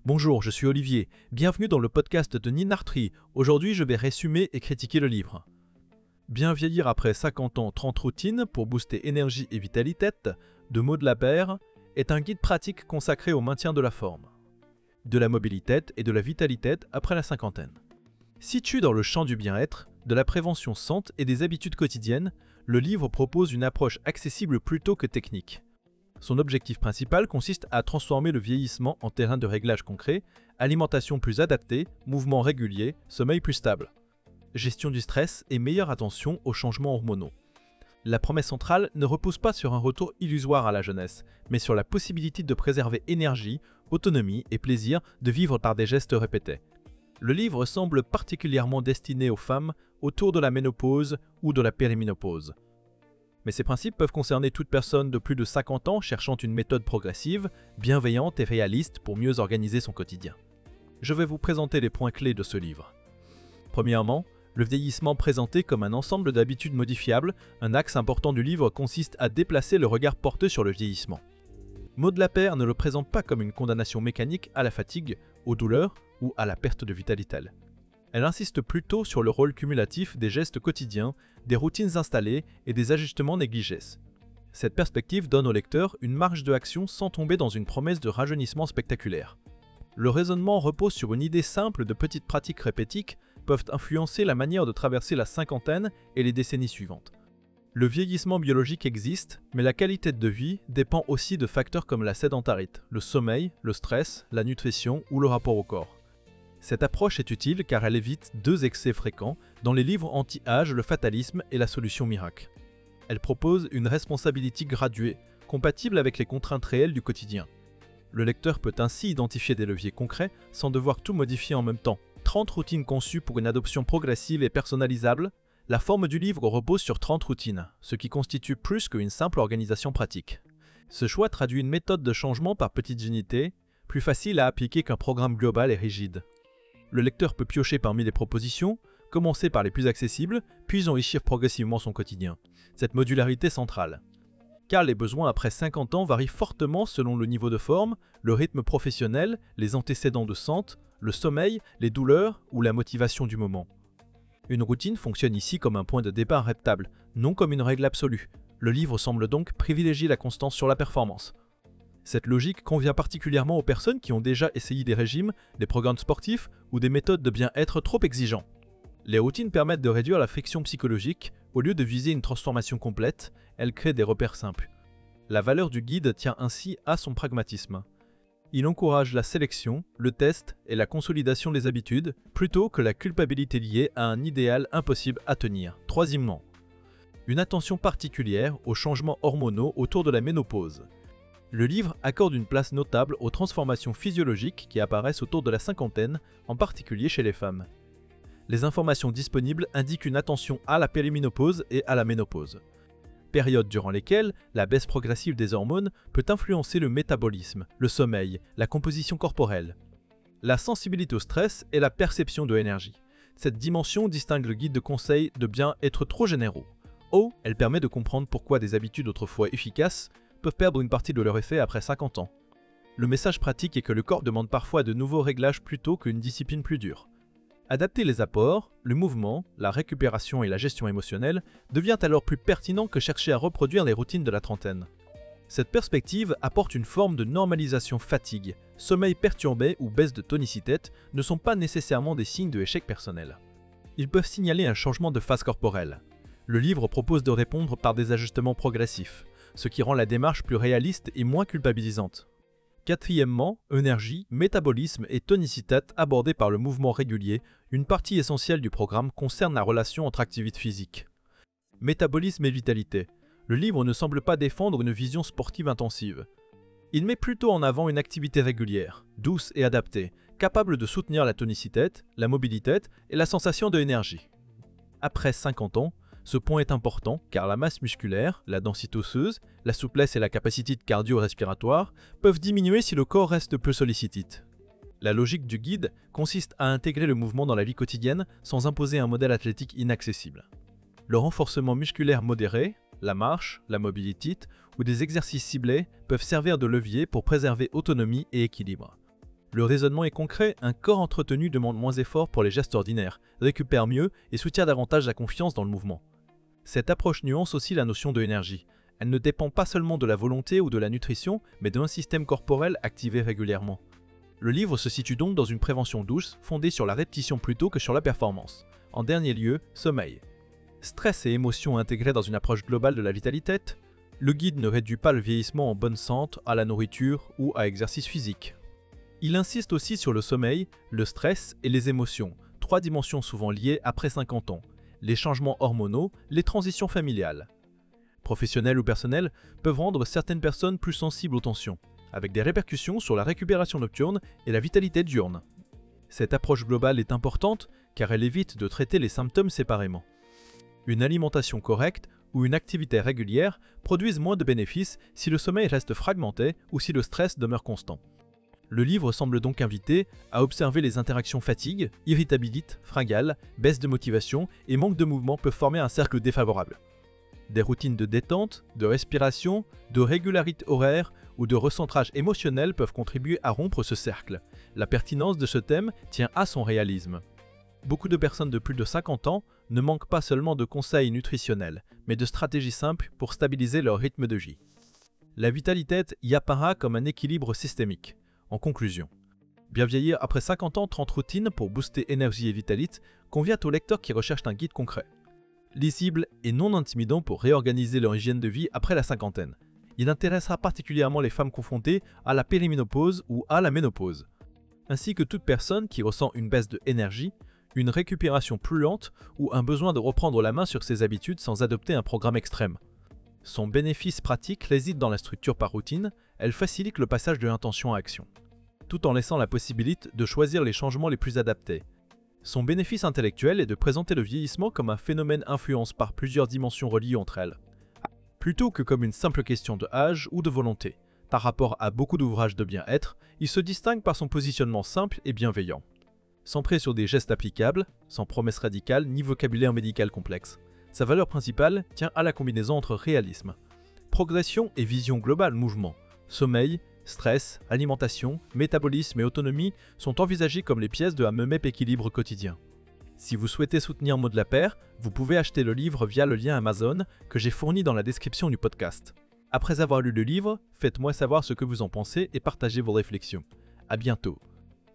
Bonjour, je suis Olivier. Bienvenue dans le podcast de Ninartri. Aujourd'hui, je vais résumer et critiquer le livre. Bien vieillir après 50 ans, 30 routines pour booster énergie et vitalité de Maud Lapeyre est un guide pratique consacré au maintien de la forme, de la mobilité et de la vitalité après la cinquantaine. Situé dans le champ du bien-être, de la prévention santé et des habitudes quotidiennes, le livre propose une approche accessible plutôt que technique. Son objectif principal consiste à transformer le vieillissement en terrain de réglage concret, alimentation plus adaptée, mouvements réguliers, sommeil plus stable, gestion du stress et meilleure attention aux changements hormonaux. La promesse centrale ne repose pas sur un retour illusoire à la jeunesse, mais sur la possibilité de préserver énergie, autonomie et plaisir de vivre par des gestes répétés. Le livre semble particulièrement destiné aux femmes autour de la ménopause ou de la périménopause. Mais ces principes peuvent concerner toute personne de plus de 50 ans cherchant une méthode progressive, bienveillante et réaliste pour mieux organiser son quotidien. Je vais vous présenter les points clés de ce livre. Premièrement, le vieillissement présenté comme un ensemble d'habitudes modifiables, un axe important du livre consiste à déplacer le regard porté sur le vieillissement. Maud Lapeyre ne le présente pas comme une condamnation mécanique à la fatigue, aux douleurs ou à la perte de vitalité. Elle insiste plutôt sur le rôle cumulatif des gestes quotidiens, des routines installées et des ajustements négligés. Cette perspective donne au lecteur une marge de action sans tomber dans une promesse de rajeunissement spectaculaire. Le raisonnement repose sur une idée simple de petites pratiques répétiques peuvent influencer la manière de traverser la cinquantaine et les décennies suivantes. Le vieillissement biologique existe, mais la qualité de vie dépend aussi de facteurs comme la sédentarité, le sommeil, le stress, la nutrition ou le rapport au corps. Cette approche est utile car elle évite deux excès fréquents dans les livres anti-âge, le fatalisme et la solution miracle. Elle propose une responsabilité graduée, compatible avec les contraintes réelles du quotidien. Le lecteur peut ainsi identifier des leviers concrets sans devoir tout modifier en même temps. 30 routines conçues pour une adoption progressive et personnalisable. La forme du livre repose sur 30 routines, ce qui constitue plus qu'une simple organisation pratique. Ce choix traduit une méthode de changement par petites unités, plus facile à appliquer qu'un programme global et rigide. Le lecteur peut piocher parmi les propositions, commencer par les plus accessibles, puis enrichir progressivement son quotidien. Cette modularité centrale. Car les besoins après 50 ans varient fortement selon le niveau de forme, le rythme professionnel, les antécédents de santé, le sommeil, les douleurs ou la motivation du moment. Une routine fonctionne ici comme un point de départ reptable, non comme une règle absolue. Le livre semble donc privilégier la constance sur la performance. Cette logique convient particulièrement aux personnes qui ont déjà essayé des régimes, des programmes sportifs ou des méthodes de bien-être trop exigeants. Les routines permettent de réduire la friction psychologique. Au lieu de viser une transformation complète, elles créent des repères simples. La valeur du guide tient ainsi à son pragmatisme. Il encourage la sélection, le test et la consolidation des habitudes, plutôt que la culpabilité liée à un idéal impossible à tenir. Troisièmement, une attention particulière aux changements hormonaux autour de la ménopause. Le livre accorde une place notable aux transformations physiologiques qui apparaissent autour de la cinquantaine, en particulier chez les femmes. Les informations disponibles indiquent une attention à la périménopause et à la ménopause, périodes durant lesquelles la baisse progressive des hormones peut influencer le métabolisme, le sommeil, la composition corporelle, la sensibilité au stress et la perception de l'énergie. Cette dimension distingue le guide de conseil de bien être trop généraux. Elle permet de comprendre pourquoi des habitudes autrefois efficaces peuvent perdre une partie de leur effet après 50 ans. Le message pratique est que le corps demande parfois de nouveaux réglages plutôt qu'une discipline plus dure. Adapter les apports, le mouvement, la récupération et la gestion émotionnelle devient alors plus pertinent que chercher à reproduire les routines de la trentaine. Cette perspective apporte une forme de normalisation fatigue. Sommeil perturbé ou baisse de tonicité ne sont pas nécessairement des signes de échec personnel. Ils peuvent signaler un changement de phase corporelle. Le livre propose de répondre par des ajustements progressifs, ce qui rend la démarche plus réaliste et moins culpabilisante. Quatrièmement, énergie, métabolisme et tonicité abordés par le mouvement régulier, une partie essentielle du programme concerne la relation entre activité physique. Métabolisme et vitalité. Le livre ne semble pas défendre une vision sportive intensive. Il met plutôt en avant une activité régulière, douce et adaptée, capable de soutenir la tonicité, la mobilité et la sensation de énergie. Après 50 ans, ce point est important car la masse musculaire, la densité osseuse, la souplesse et la capacité cardio-respiratoire peuvent diminuer si le corps reste peu sollicité. La logique du guide consiste à intégrer le mouvement dans la vie quotidienne sans imposer un modèle athlétique inaccessible. Le renforcement musculaire modéré, la marche, la mobilité ou des exercices ciblés peuvent servir de levier pour préserver autonomie et équilibre. Le raisonnement est concret, un corps entretenu demande moins d'efforts pour les gestes ordinaires, récupère mieux et soutient davantage la confiance dans le mouvement. Cette approche nuance aussi la notion de énergie. Elle ne dépend pas seulement de la volonté ou de la nutrition, mais d'un système corporel activé régulièrement. Le livre se situe donc dans une prévention douce, fondée sur la répétition plutôt que sur la performance. En dernier lieu, sommeil. Stress et émotions intégrés dans une approche globale de la vitalité. Le guide ne réduit pas le vieillissement en bonne santé à la nourriture ou à exercice physique. Il insiste aussi sur le sommeil, le stress et les émotions, 3 dimensions souvent liées après 50 ans, les changements hormonaux, les transitions familiales. Professionnels ou personnels peuvent rendre certaines personnes plus sensibles aux tensions, avec des répercussions sur la récupération nocturne et la vitalité diurne. Cette approche globale est importante car elle évite de traiter les symptômes séparément. Une alimentation correcte ou une activité régulière produisent moins de bénéfices si le sommeil reste fragmenté ou si le stress demeure constant. Le livre semble donc inviter à observer les interactions fatigue, irritabilité, fringale, baisse de motivation et manque de mouvement peuvent former un cercle défavorable. Des routines de détente, de respiration, de régularité horaire ou de recentrage émotionnel peuvent contribuer à rompre ce cercle. La pertinence de ce thème tient à son réalisme. Beaucoup de personnes de plus de 50 ans ne manquent pas seulement de conseils nutritionnels, mais de stratégies simples pour stabiliser leur rythme de vie. La vitalité y apparaît comme un équilibre systémique. En conclusion, Bien vieillir après 50 ans, 30 routines pour booster énergie et vitalité convient aux lecteurs qui recherchent un guide concret. Lisible et non intimidant pour réorganiser leur hygiène de vie après la cinquantaine. Il intéressera particulièrement les femmes confrontées à la périménopause ou à la ménopause, ainsi que toute personne qui ressent une baisse de énergie, une récupération plus lente ou un besoin de reprendre la main sur ses habitudes sans adopter un programme extrême. Son bénéfice pratique réside dans la structure par routine, elle facilite le passage de l'intention à action, tout en laissant la possibilité de choisir les changements les plus adaptés. Son bénéfice intellectuel est de présenter le vieillissement comme un phénomène influencé par plusieurs dimensions reliées entre elles, plutôt que comme une simple question de âge ou de volonté. Par rapport à beaucoup d'ouvrages de bien-être, il se distingue par son positionnement simple et bienveillant. Centré sur des gestes applicables, sans promesses radicales ni vocabulaire médical complexe. Sa valeur principale tient à la combinaison entre réalisme, progression et vision globale mouvement. Sommeil, stress, alimentation, métabolisme et autonomie sont envisagés comme les pièces de un même équilibre quotidien. Si vous souhaitez soutenir Mot de la Paire, vous pouvez acheter le livre via le lien Amazon que j'ai fourni dans la description du podcast. Après avoir lu le livre, faites-moi savoir ce que vous en pensez et partagez vos réflexions. À bientôt.